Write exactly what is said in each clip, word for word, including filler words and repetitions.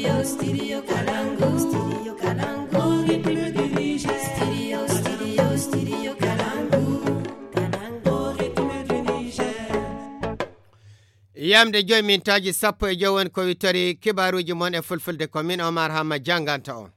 Studio, studio Kalangu, studio Kalangu, ritme du Niger. Studio, studio, studio Kalangu, Kalangu, ritme du Niger. Yamde joy min taji sappo e jowon ko wittori kibaruji mon e fulfulde ko min Omar Hamma janganta on.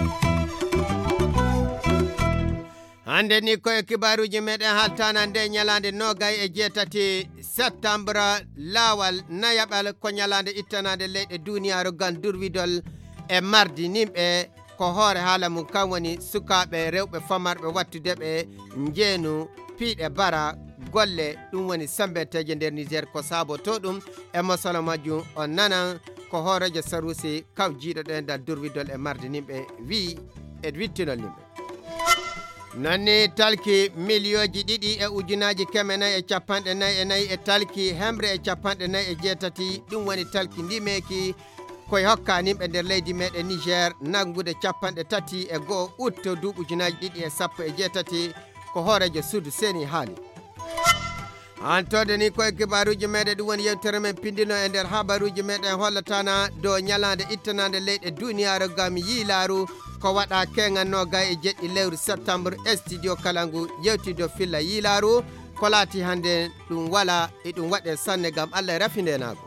Hande ni koye kibaruji meɗen haltana nde ñalande nogay e jeetati septembre lawal nayaɓal ko ñalande ittanade leyɗe duniyaru gan durwidol e mardi nimɓe ko hoore haala mum kan woni sukaɓe rewɓe famarɓe wattudeɓe jeenu piiɗe bara golle ɗum woni sembenteje nder Niger ko saboto ɗum e masala majjum on nanan ko hoorejo Sarusi kawjiɗo ɗen dal durwidol e mardi nimɓe wi e wittinol nimɓe nani talki milioji ɗiɗi e ujunaji keme nayi e capanɗe nayi e nayi e talki hemre e capanɗe nayi e jeetati ɗum woni talki ndimeki koye hokkanimɓe nder leydi meɗen Niger nangude capanɗe tati e goho août duuɓi ujunaji ɗiɗi e sappo e jeetati ko hoorejo Suudu Seni haali antode ni koye kibaruji meɗen ɗum woni yewtere men pindino e nder habaruji meɗen hollatana dow ñalande ittanade leyɗe duniyaru gam yiilaaru ko waɗa keŋannogay e jeɗɗi lewru septembre e studio Kalangu yewtido filla yiilaaru ko laati hande ɗum wala e ɗum waɗe sanne gam Allah e rafindenago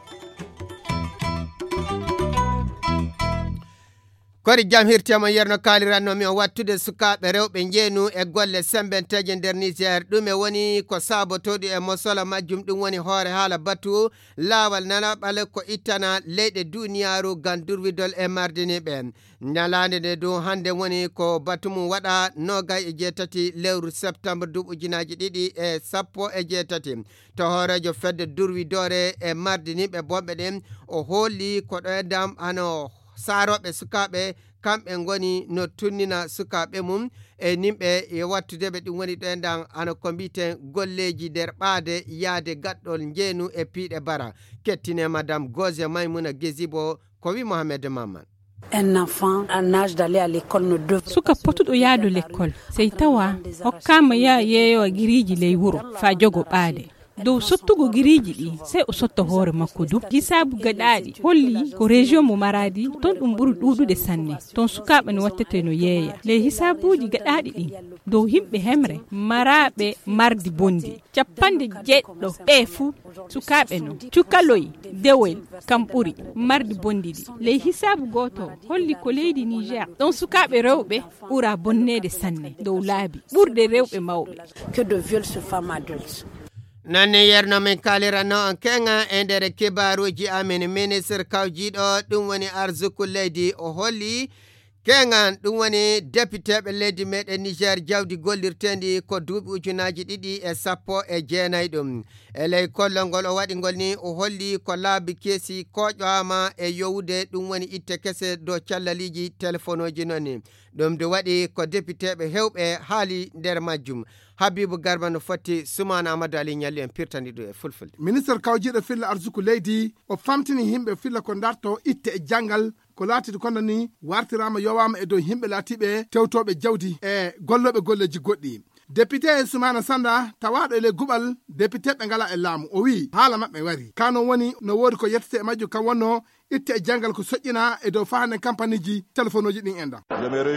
kodi jam hirtiyama yerno kaalirannomi o wattude sukaɓe rewɓe jeenu e golle sembenteje nder Niger ɗum e woni ko sabotoɗi e mosola majjum ɗum woni hoore haala batu laawal nanaɓale ko ittana leyɗe duniyaru gan durwidol e mardiniɓe ñalande nde dow hande woni ko batu mum waɗa nogay e jeetati lewru septembre duuɓi ujunaji ɗiɗi e sappo e jeetati to hoorejo fedde durwidore e mardiniɓe bonɓe ɗen o holli ko ɗo edam ano saaroɓe sukaɓe kamɓe goni no tunnina sukaɓe mum e nimɓe e wattudeɓe ɗum woni ɗo endan ana ko mbiten golleji nder ɓaade yaade gaɗɗol jeenu e piiɗe bara kettine madame Goze Maymouna Gézibo ko wi Mohamed Mamman. Un enfant en âge d'aller à l'école ne devrait suka potuɗo yaadu l'école sey tawa hokkama ya yeeyowa giriji ley wuro fa jogo ɓaade dow sottugo giriji ɗi sey o sotta hoore makko du hisabu gaɗaɗi holli ko région mo Maradi ton ɗum ɓuri ɗuɗude sanne ton sukaɓe no wattete no yeeya ley hisabuji gaɗaɗi ɗi dow himɓe hemre maraɓe mardi bondi capanɗe jeɗɗo ɓe fuu sukaɓe no cukaloy dewel kam ɓuri mardi bondi ɗi ley hisabu goto holli ko leydi Niger ɗon sukaɓe rewɓe ɓura bonnede sanne dow laabi ɓurde rewɓe mawɓe que de viol sur femme adulte. Nane yerno min kalirano on kenga e nder kibaruji amin ministre kawjiɗo ɗum woni arsuku leydi o holli kengan ɗum woni députéɓe leydi meɗen Niger jawdi gollirtendi ko duuɓi ujunaji ɗiɗi e sappo e jeenayi ɗum e ley kollongol o waɗi ngol ni o holli ko laabi keesi koƴoama e yowude ɗum woni itte kese dow callaliji téléphone oji nonni ɗum de waɗi ko députéɓe hewɓe haali nder majjum Habibou Garba no foti Soumana Amadou Ali ñalli en pirtani ɗo e fulfulde ministre kawjiɗo filla arsuku leydi o famtini himɓe filla ko darto itte e janggal ko laatide kono ni wartirama yowama e dow himɓe laatiɓe tewtoɓe jawdi e golloɓe golleji goɗɗi député Soumana Sanda tawaɗo e ley guɓal député ɓe ngala e laamu o wi haala maɓɓe wari kano woni no woodi ko yettete e majju kam wonno itte e janggal ko soƴƴina e dow fahande campagne ji téléphone oji ɗin enda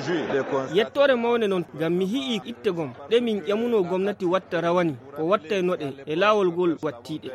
yettore mawne noon ngam mi hi'i itte gom ɗe min ƴamuno gomnati watta rawani ko watta noɗe e laawol gol wattiɗe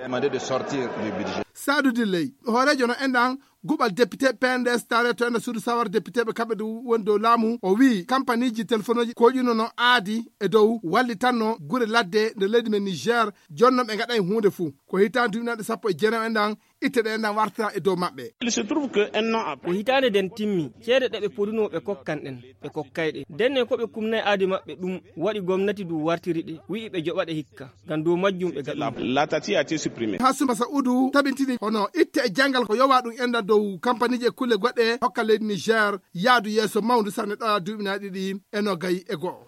Sadou Dilley hoorejo no endan guɓal député P N D S tare to enda suudu sawar député ɓe kamɓe ɗo woni dow laamu o wi campagne ji téléphone oji koƴuno no aadi e dow wallitanno gure ladde nde leydi men Niger jonno ɓe gaɗay hunde fuu ko hitande duuɓinaɗe sappo e jeenam endan itte ɗe endan wartata e dow maɓɓe ko hitande den timmi ceede ɗe ɓe podino ɓe kokkan ɗen ɓe kokkayɗe denne ko ɓe kumnayi aadi maɓɓe ɗum waɗi gomnati du wartiri ɗe wi'i ɓe joɓaɗe hikka ngam dow majjum ɓe gaɗa ha Sumba Saoudou tabintini hono itte e janggal ko yowa ɗum enda dow campagne ji e kulle goɗɗe hokka leydi Niger yaadu yeeso mawdu sanne ɗo duuɓinaɗi ɗi e nogayi e go'o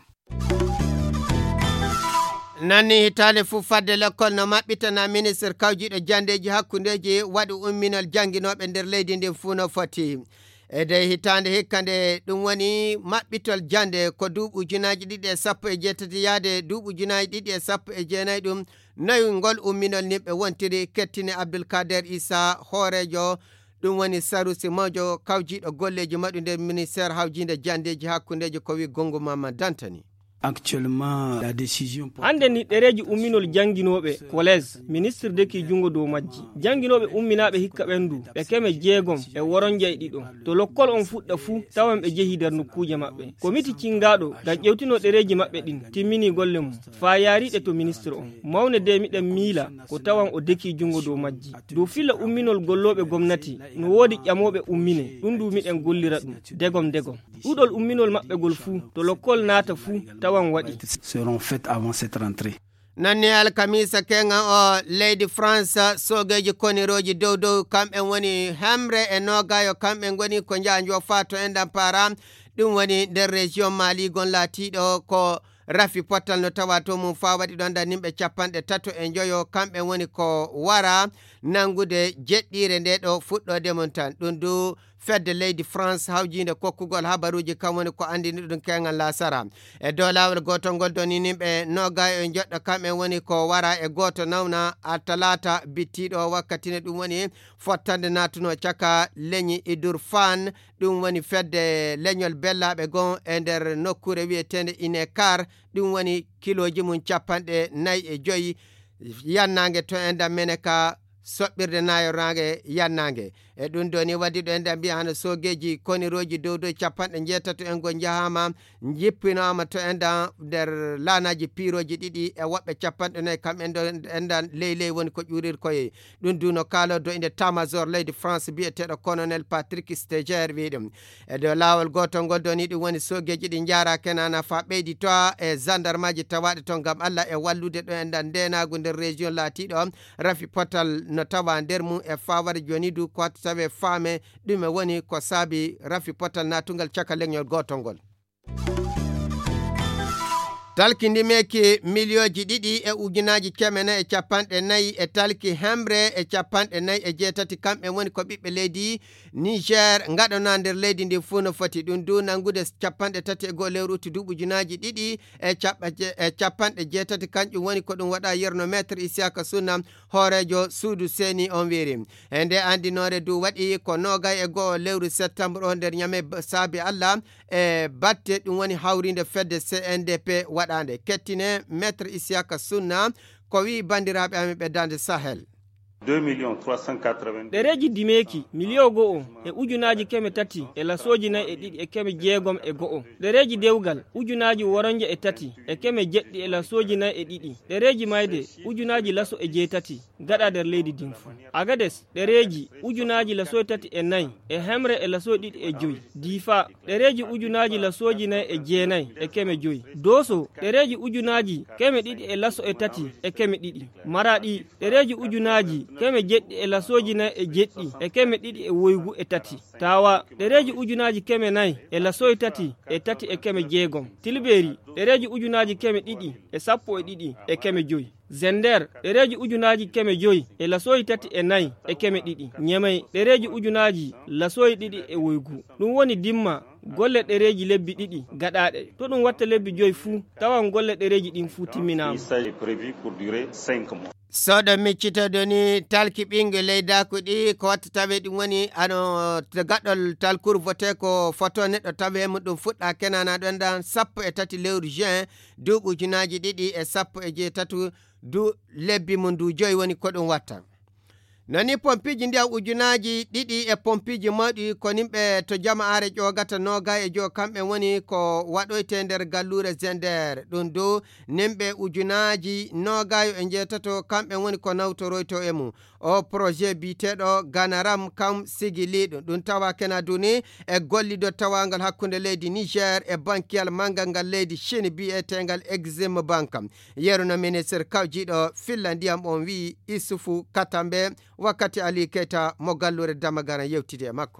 nanni hitande fu fadde l'école no maɓɓitana ministre kawjiɗo jandeji hakkundeji waɗi umminol janguinoɓe nder leydi ndin fuu no foti e dey hitande hikkande ɗum woni maɓɓitol jande ko duuɓi ujunaji ɗiɗi e sappo e jeetati yaade duuɓi ujunaji ɗiɗi e sappo e jeenayi ɗum nayi ngol umminol nimɓe wontiri kettine Abdoulkader Issa hoorejo ɗum woni Sarusi Mojo kawjiɗo golleji maɗu nder ministére hawjinde jandeji hakkundeji ko wi Gongo Mama Dantani. Actuellement la décision hande ni ɗereji umminol janginoɓe collège ministre deki jungo dow majji janginoɓe umminaɓe hikka ɓendu ɓe keme jeegom e woronje e ɗiɗo to lokkol on fuɗɗa fuu tawan ɓe jehi nder nokkuje maɓɓe komiti cingaɗo ngam ƴewtino ɗereji maɓɓe ɗin timmini golle mum fa yaariɗe to ministre on mawne de miɗen miila ko tawan o deki jungo dow majji dow filla umminol golloɓe gomnati no woodi ƴamoɓe ummine ɗum du miɗen gollira ɗum degom degom ɗuɗol umminol maɓɓe gol fuu to lokkol naata fuu tawan waɗi seront faites avant cette rentrée. Nanni alkamisa kenga o leydi France sogeji koniroji dow dow kamɓe woni hemre e nogayo kamɓe goni ko janjo fato endan para ɗum woni nder région Mali gon latiɗo ko rafi pottal no tawa to mum fa waɗi ɗon da nimɓe capanɗe tato e joyo kamɓe woni ko wara nangude jeɗɗire nde ɗo fuɗɗode mum tan ɗum du fedde leydi France hawjinde kokkugol habaruji kam woni ko andini ɗum kengal lasara e dow lawol gotol ngol doni nimɓe noga e joɗɗo kamɓe woni ko wara e goto nawna a talata bittiɗo wakkatine ɗum woni fottande natuno caka leñi idur fan ɗum woni fedde leñol bellaɓe gon e nder nokkure wiyetende Inekar ɗum woni kiloji mum capanɗe nayyi e joyi yannangue to endam mene ka soɓɓirde nayorange yannangue e ɗum doni waddi ɗo enda mbiya hano sogeji koniroji dow dow capanɗe jeetato en go jahama jippinama to enda nder lanaji piroji ɗiɗi e woɓɓe capanɗe nayyi kamɓe do endan ley ley woni ko ƴurir koye ɗum duno kalo do inde tamajor leydi France biyeteɗo colonel Patrick Steger wi ɗum e dow lawol gotol ngol doni ɗum woni sogeji ɗi jara kenana fa ɓeydi to e gendarmaji tawaɗe to gam Allah e wallude ɗo endan ndenagu nder région latiɗo rafi potal no tawa nder mum e fawade joni du ko tawe faame ɗume woni ko saabi rafi potal natungal caka leñol gotol ngol talkindi meki milioji ɗiɗi e ujunaji kemene e capanɗe nayyi e talki hemre e capanɗe nayyi e jeetati kamɓe woni ko ɓiɓɓe leydi Niger gaɗona nder leydi ndi fuu no foti ɗum du nangude capanɗe tati e goo lewru uti duuɓi ujunaji ɗiɗi e e capanɗe jeetati kanƴum woni ko ɗum waɗa yerno maître Isiaka Sunna hoorejo suudu seni on wiri e nde andinore du waɗi ko nogay e goo lewru septembre o nder ñame saabi Allah e batte ɗum woni hawrinde fedde C N D P waɗande kettine maître Isiaka Sunna ko wi bandiraɓe amen ɓe dande Sahel deux millions trois cent quatre-vingt ɗereji dimeki million go'o e ujunaji keme tati e lasoji nayi e ɗiɗi e keme jeegom e go'o ɗereji dewgal ujunaji woronje e tati e keme jeɗɗi e lasoji nayi e ɗiɗi ɗereji mayde ujunaji laso e jeetati gaɗa nder leydi dinfu Agades ɗereji ujunaji laso tati e nayi e hemre e laso ɗiɗi e joyi Difa ɗereji ujunaji lasoji nayi e jeenayi e keme joyi Doso ɗereji ujunaji keme ɗiɗi e laso e tati e keme ɗiɗi Maradi ɗereji ujunaji keme jeɗɗi e lasoji nayi e jeɗɗi e keme ɗiɗi e woygu e tati Tawa ɗereji ujunaji keme nayi e lasoyi tati e tati e keme jeegom Tilberi ɗereji ujunaji keme ɗiɗi e sappo e ɗiɗi e keme joyi Zender ɗereji ujunaji keme joyi e lasoyi tati e nayi e keme ɗiɗi Nyamai ɗereji ujunaji lasoyi ɗiɗi e woygu ɗum woni dimma golle ɗereji lebbi ɗiɗi gaɗaɗe to ɗum watta lebbi joyi fuu tawan golle ɗereji ɗin fuu timminama soɗo miccitoɗo ni talki ɓingue leydaku ɗi ko watta tawe ɗum woni ano gaɗɗol talkour voté ko photo neɗɗo tawe mum ɗum fuɗɗa kenana ɗon dan sappo e tati lewru juin duuɓi ujunaji ɗiɗi e sappo e jeetatu du lebbi mum du joyi woni ko ɗum watta nani pompiji ndiyam ujunaji ɗiɗi e pompiji mawɗi ko nimɓe to jama'are ƴogata noga e jo kamɓe woni ko waɗoyte nder gallure Zender ɗum do nimɓe ujunaji nogayo e jeetato kamɓe woni ko nawtoroyto e mum o projet biteɗo Ganaram kam sigiliɗo ɗum tawa kena duni e gollido tawangal hakkunde leydi Niger e bankiyal mangal ngal leydi Chine biyetengal Exim Bank yeruno ministre kawjiɗo filla ndiyam on wi Isufu Katambe wakkati Ali Keita mo gallure Damagara yewtide e makko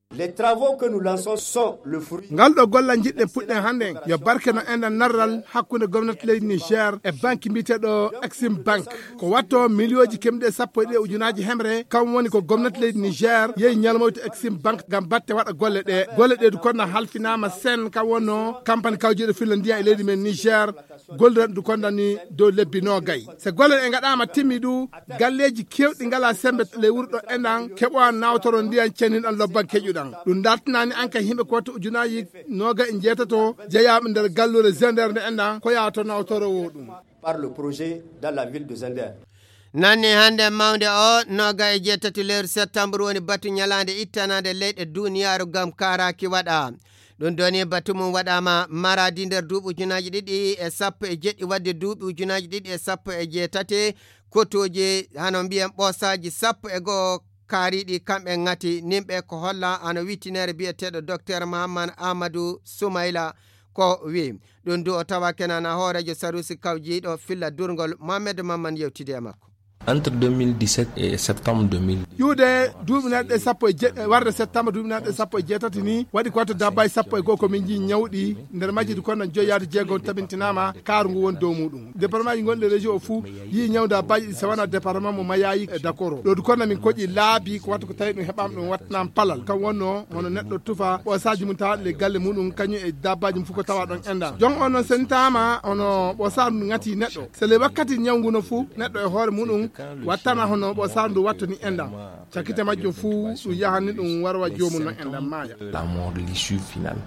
Les travaux que nous lançons sont le fruit. ngal ɗo golla jiɗɗen puɗɗen hannde yo barke no enɗan narral hakkunde gomnati leydi Niger e banque mbiteɗo Exim Bank ko watto millioji kemɗe sappo e ɗiɗi ujunaji hemre kam woni ko gomnati leydi Niger yehi ñalmoyto Exim Bank gam batte waɗa golle ɗe golle ɗe du konna halfinama sen kam wonno campagne kawjiɗo filla ndiya e leydi men Niger golleɗe du kondani dow lebbi nogay so golle ɗe gaɗama timmi ɗu galleji kewɗi ngala sembe le wurɗo enɗan keɓoa nawtoro ndiyan cenninɗan lobban keƴuɗan ɗum dartinani anka himɓe koto ujunaji noga e jeetato jeeyaɓe nder gallure Zender nde enɗan ko yato nawtorowo ɗum par le projet dans la ville de Zender. nanni hande mawde o noga e jeetati lewru septembre woni batu ñalande ittanade leyɗe duniyaru gam karaki waɗa ɗum doni batu mum waɗama maradi nder duuɓi ujunaji ɗiɗi e sappo e jeɗɗi wadde duuɓi ujunaji ɗiɗi e sappo e jeetati kotoji hano mbiyen ɓosaji sappo e goho kaariɗi kamɓe ngati nimɓe ko holla ano wittinere biyeteɗo docteur Mahamman Amadou Soumaïla ko wi ɗum du o tawa kenana hoorejo Sarusi Kawjiɗo filla durgol Mohamed Mamman yewtide e makko. Entre deux mille dix-sept et septembre deux mille dix. yuude duuɓi neɗɗe sappo e jeɗɗi warde septembre duuɓi neɗɗe sappo e jeetati ni waɗi ko to dabbaji sappo e goho komin jii ñawɗi nder majjidi kono joyi yaade jeegom tabintinama kaaru ngu woni dow muɗum département ji gonɗi région o fuu yii ñawde dabbaji ɗi so wona département mo mayayi e d'accord o ɗo du kono min koƴi laabi ko watta ko tawi ɗum heɓama ɗum wattanama palal kam wonno hono neɗɗo tufa ɓosaji mum tawaɗe le galle muɗum kañum e dabbaji mum fof ko tawa ɗon endan jon on noon sen tama ono ɓosaru ndu ngati neɗɗo so le wakkati ñawgu no fuu neɗɗo e hoore muɗum wattana hono ɓosaru ndu watta ni endan cakkite majjum fuu ɗum yahanni ɗum warwa jomum no endan maaya la mort de l'issue finale.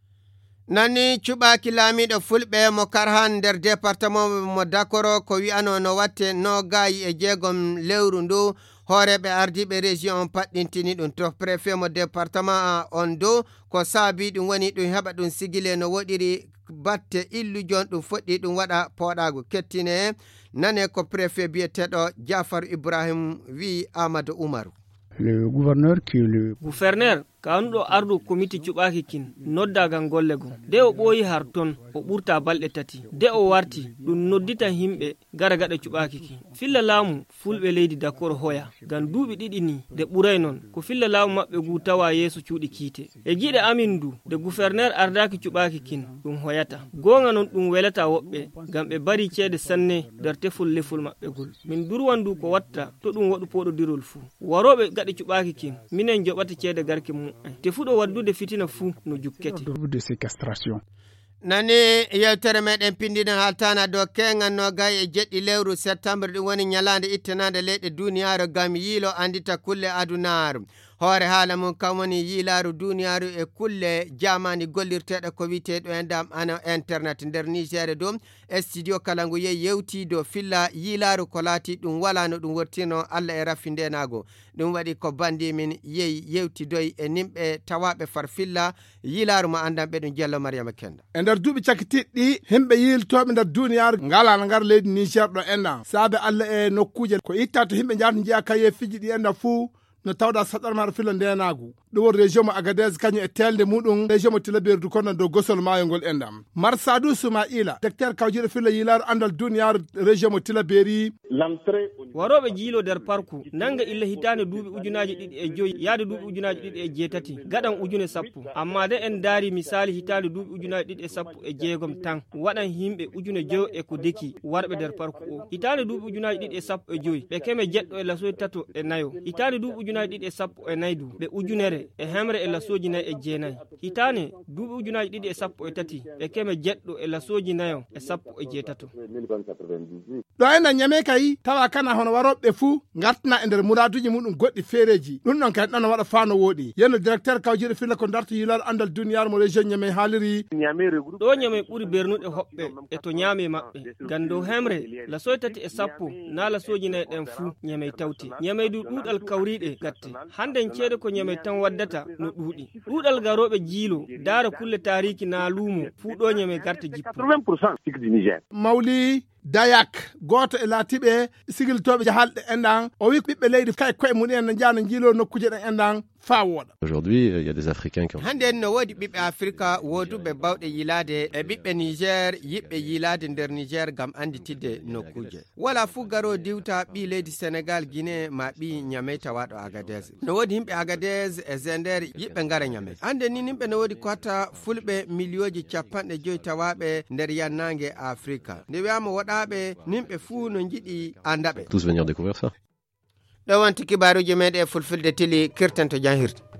Nani cuɓaki laamiɗo fulɓe mo Karhan nder département mo Dakoro ko wi'ano no watte no gayi e jeegom lewru ndu hooreɓe ardiɓe région on paɗɗintini ɗum to préfet mo département on dow ko saabi ɗum woni ɗum heɓa ɗum sigile no woɗiri batte illujon ɗum foɗɗi ɗum waɗa poɗago kettine nane ko préfet biyeteɗo Jafar Ibrahim wi Amadou Oumarou. Le gouverneur qui le gouverneur kanuɗo ardu comité cuɓaki kin noddagal gollego de o ɓooyi har ton o ɓurta balɗe tati de o warti ɗum noddita himɓe gara gaɗa cuɓaki kin filla laamu fulɓe leydi d'accord hoya gam duuɓi ɗiɗi ni de ɓuray non ko filla laamu maɓɓe gu tawa yeeso cuuɗi kiite e giɗe amin du de gouverneur ardaki cuɓaki kin ɗum hoyata gonga non ɗum welata woɓɓe gam ɓe bari ceede sanne nder teful leful maɓɓe gol min durwan du ko watta to ɗum waɗu poɗodirol fuu waroɓe gaɗa cuɓaki kin minen joɓata ceede garke mum te fuɗo waddude fitina fuu no jukkete de séquestration. nani yewtere meɗen pindina haltana dow kenganno gay e jeɗɗi lewru septembre ɗum woni ñalande ittanade leyɗe duniyaru gam yiilo andita kulle adunaru hoore haala mum kam woni yiilaaru duniyaru e kulle jamani gollirteɗe ko witeɗo en dam ana internet nder Niger ɗum e studio kala ngu yehi yewti do filla yiilaaru ko laati ɗum wala no ɗum wortino Allah e raffindenago ɗum waɗi ko bandi min yehi yewti doy e nimɓe tawaɓe far filla yiilaaru mo andanɓe ɗum Diallo Mariama Kenda e nder duuɓi cakkitiɗɗi himɓe yiiltoɓe nder duniyaru ngala no ngar leydi Niger ɗo enɗan saabe Allah e nokkuje ko itta to himɓe jahata jiya kaye fiji ɗi enɗan fuu no tawɗa saɗɗarmaɗo filla ndenagu ɗum woni région mo Agadez kañum e telde muɗum région mo Tilaberi du kono dow gosol maayo ngol enɗam Marsadou Soumaïla docteur kawjiɗo filla yiilaaru andal duniyaru région mo Tilaberi waroɓe jiilo nder parku nanga illa hitande duuɓi ujunaji ɗiɗi e joyi yaade duuɓi ujunaji ɗiɗi e jeetati gaɗan ujune sappo amma de en daari misali hitande duuɓi ujunaji ɗiɗi e sappo e jeegom tan waɗan himɓe ujune joyo e ko deki warɓe nder parku o hitande duuɓi ujunaji ɗiɗi e sappo e joyi ɓe keme jeɗɗo e lasoji tato e nayo hitande duuɓi ujunaji ɗiɗi e sappo e nayyi du ɓe ujunere e hemre e lasoji nayi e jeenayi hitane duuɓi ujunaji ɗiɗi e sappo e tati ɓe keme jeɗɗo e lasoji nayo e sappo e jeetato ɗo ena ñame kay tawa kana hono waroɓe fuu gartana e nder muraduji muɗum goɗɗi feereji ɗum ɗon kay ɗon waɗa faano woɗi yenno directeur kawjiɗo filla ko darto yiilal andal duniyaru mo région ñame haaliri ɗo ñame ɓuri bernuɗe hoɓɓe e to ñaame maɓɓe ngam dow hemre lasoji tati e sappo na lasoji nayi ɗen fuu ñame tawti ñame du ɗuuɗal kawriɗe gatte handen ceede ko ñame tan waddata no ɗuuɗi ɗuuɗal garoɓe jiilo daara kulle tariki na luumo fuu ɗo ñame garta jippo mawli Dayak goto e laatiɓe sigiltoɓe jahalɗe enɗan o wi ɓiɓɓe leydi kay koye mumen ne jana jiilo nokkuje ɗen enɗan fa woɗa. Aujourd'hui il y a des Africains qui ont hande no wodi ɓiɓɓe Afrika woduɓe bawɗe yilade e ɓiɓɓe Niger yiɓɓe yilade nder Niger gam anditide nokkuje wala fu garo diwta ɓi leydi Sénégal Guinée ma ɓi Niamey tawaɗo Agadez no wodi himɓe Agadez e Zender yiɓɓe ngara Niamey hande ni nimɓe no wodi kota fulɓe milioji capanɗe joyi tawaɓe nder yannangue Afrika nde wiyama waɗaɓe nimɓe fuu no jiɗi andaɓe tous venir découvrir ça. ɗo wonti kibaruji meɗe fulfulde tili kirtanto janhirde.